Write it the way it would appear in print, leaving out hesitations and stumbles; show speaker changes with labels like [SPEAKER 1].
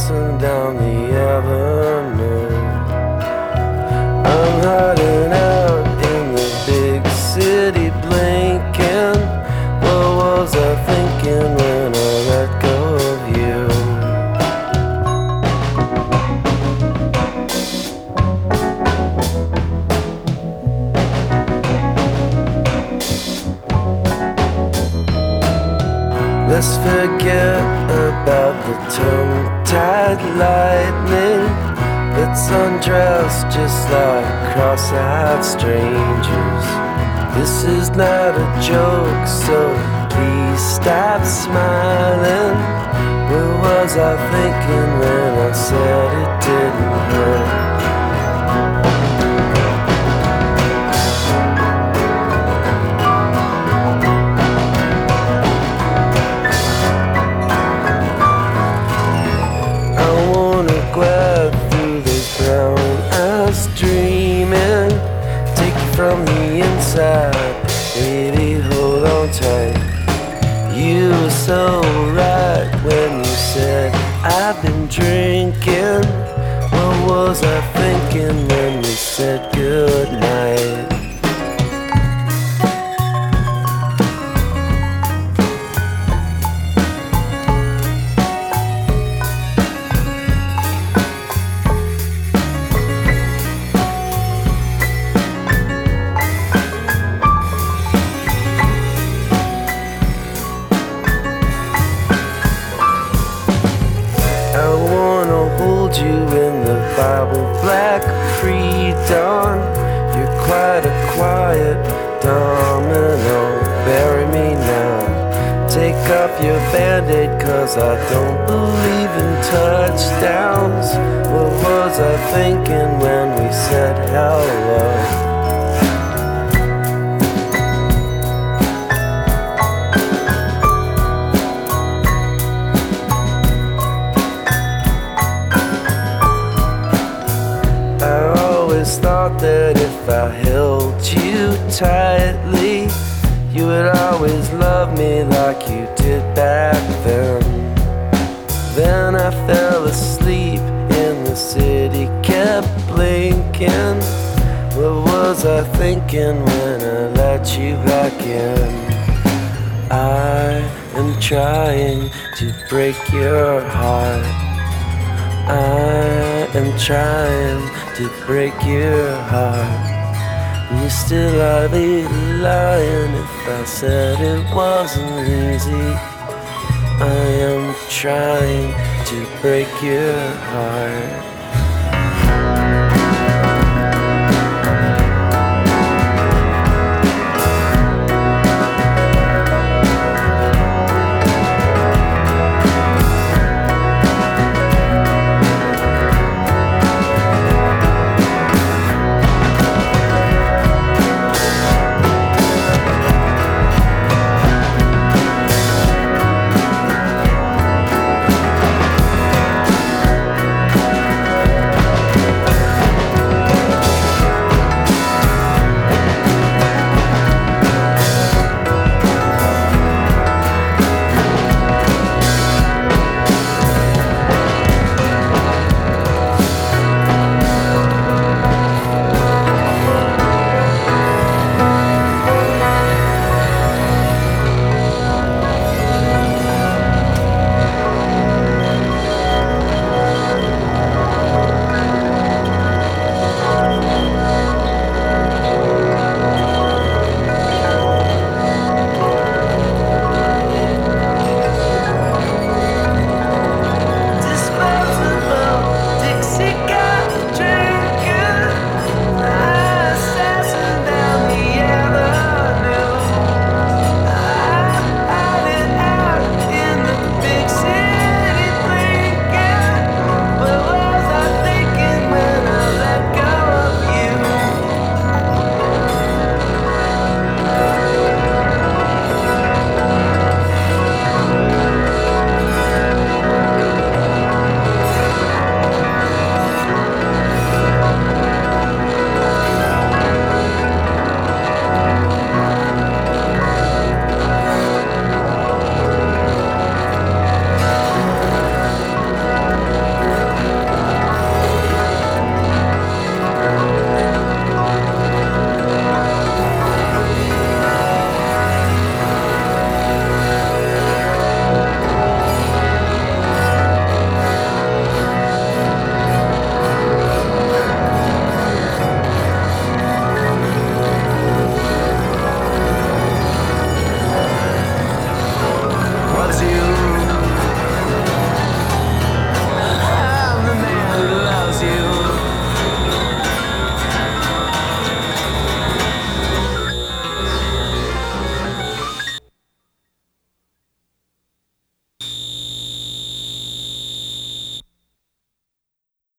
[SPEAKER 1] crossing down the avenue. I'm hiding out in the big city blinking. What was I thinking when I let go of you? Let's forget about the tongue-tied lightning. Let's undress just like cross-eyed strangers. This is not a joke, so please stop smiling. What was I thinking when I said it didn't hurt? Dreaming, take you from the inside, baby, hold on tight. You were so right when you said I've been drinking. What was I thinking when we said goodnight? You in the Bible black pre-dawn. You're quite a quiet domino. Bury me now. Take off your band-aid, cause I don't believe in touchdowns. What was I thinking when we said hello? Thought that if I held you tightly, you would always love me like you did back then. Then I fell asleep in the city, kept blinking. What was I thinking when I let you back in? I am trying to break your heart. I am trying to break your heart. You still I'd be lying if I said it wasn't easy. I am trying to break your heart.